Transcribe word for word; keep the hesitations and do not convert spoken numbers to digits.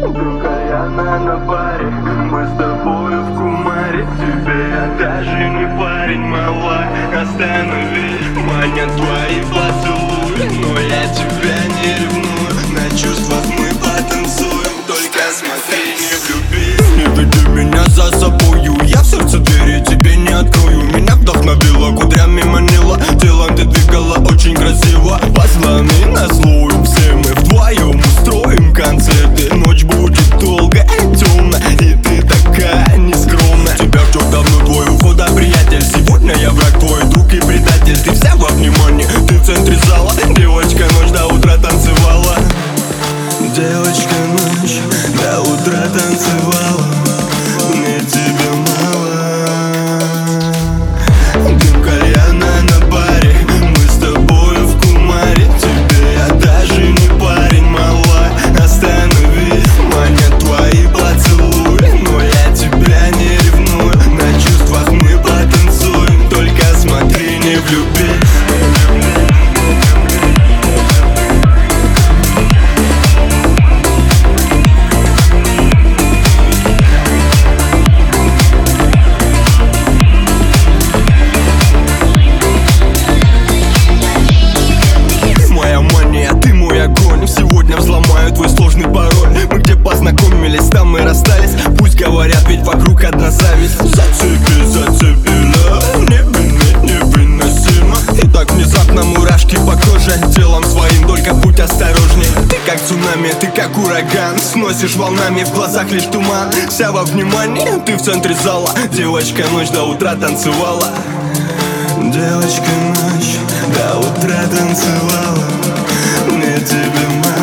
Дым кальяна на баре, мы с тобою в кумаре. Тебе я даже не парень, малая, останови. Манят твои поцелуи, но я тебя не ревную. На чувствах мы потанцуем, только смотри, не влюбись. Не веди меня за собою, я в сердце двери тебе не открою. Меня вдохновила, кудрями манила, телом ты двигала очень красиво. Позвони на злую, все мы вдвоем устроим концерты. Ночь будет долгая и темная, и ты такая нескромная. Тебя ждет давно твой уход, а приятель. Сегодня я враг твой, друг и предатель. Ты вся во внимании, ты в центре зала. Девочка, ночь до утра танцевала. Девочка, ночь до утра танцевала. Мне тебя мало. Дым кальяна на баре, мы с тобою в кумаре. Тебе я даже не парень, малая, останови. Манят твои поцелуи, но я тебя не ревную. На чувствах мы потанцуем, только смотри, не влюбись. Сегодня взломаю твой сложный пароль. Мы где познакомились, там мы расстались. Пусть говорят, ведь вокруг одна зависть. Зацепи, зацепила, невынно, невыносимо. И так внезапно мурашки по коже. Телом своим только будь осторожней. Ты как цунами, ты как ураган. Сносишь волнами, в глазах лишь туман. Вся во внимании, ты в центре зала. Девочка, ночь до утра танцевала. Девочка, ночь до утра танцевала. Мне тебя мало.